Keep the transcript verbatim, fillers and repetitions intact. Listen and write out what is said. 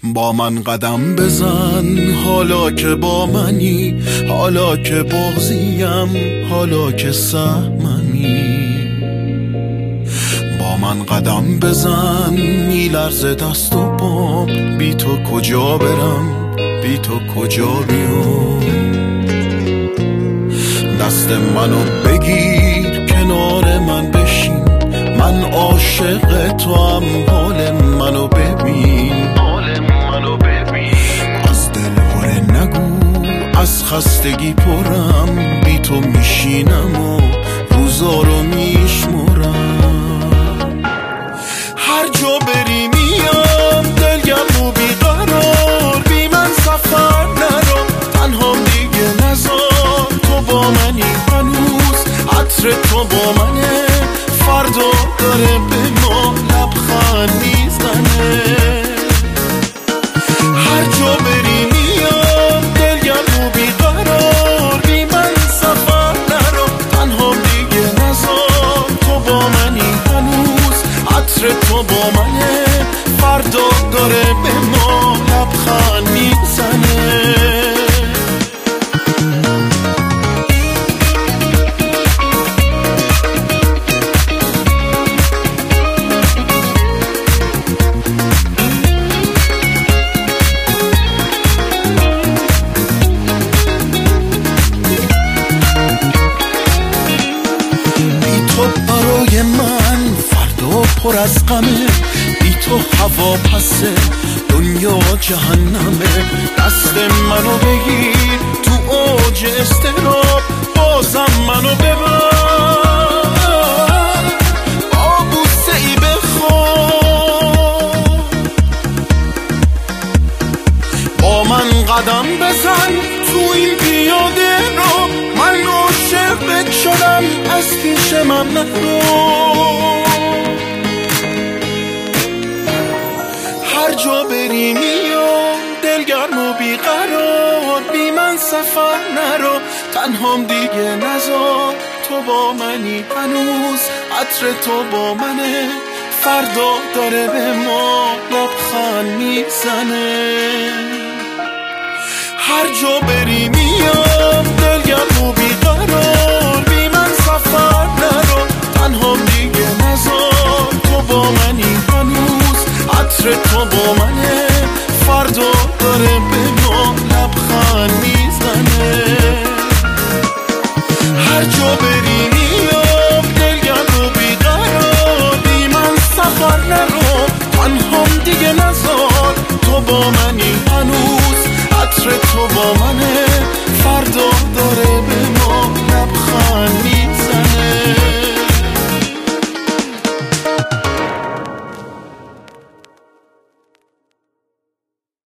با من قدم بزن حالا که با منی، حالا که بغضیم، حالا که سهممی. با من قدم بزن میلرزه دست و پام، بی تو کجا برم، بی تو کجا بیام. دست منو بگیر کنار من بشین، من عاشق تو هم، حال منو ببین، حال منو ببین. از دل هره نگو، از خستگی پرم، بی تو میشینم و روزا رو میشمرم. هر جا بری میام دلگم و بیقرار، بی من سفر نرو تنهام دیگه نزار. تو با منی هنوز، عطر تو با منه، فردا داره به ما لبخند میزنه. هر جا بری میام دلگم و بیقرار، بی من سفر نرو تنهام دیگه نزار. تو با منی هنوز، عطر تو با منه، فردا داره به ما لبخند میزنه. برای من فردا پر از غمه، بی تو هوا پسه، دنیا جهنمه. دست منو بگیر تو اوج استراب، بازم منو ببر، با بوسه ای بخواب. با من قدم بزن تو این پیاده رو، من عاشق شدم از پیش من نرو. هر جا بری میام دلگرم و بیقرار، بی من سفر نرو تنهام دیگه نزار. تو با منی هنوز، عطر تو با منه، فردا داره به ما لبخند میزنه. هر جا بری میام دلگرم و بیقرار، بی من سفر نرو تنهام دیگه نزار. تو با منی هنوز، عطر تو با منه، فردا داره به ما لبخند میزنه. هر جا بری میام دلگرم و بیقرار، بی من سفر نرو تنهام دیگه نزار. تو با منی هنوز، عطر تو با منه،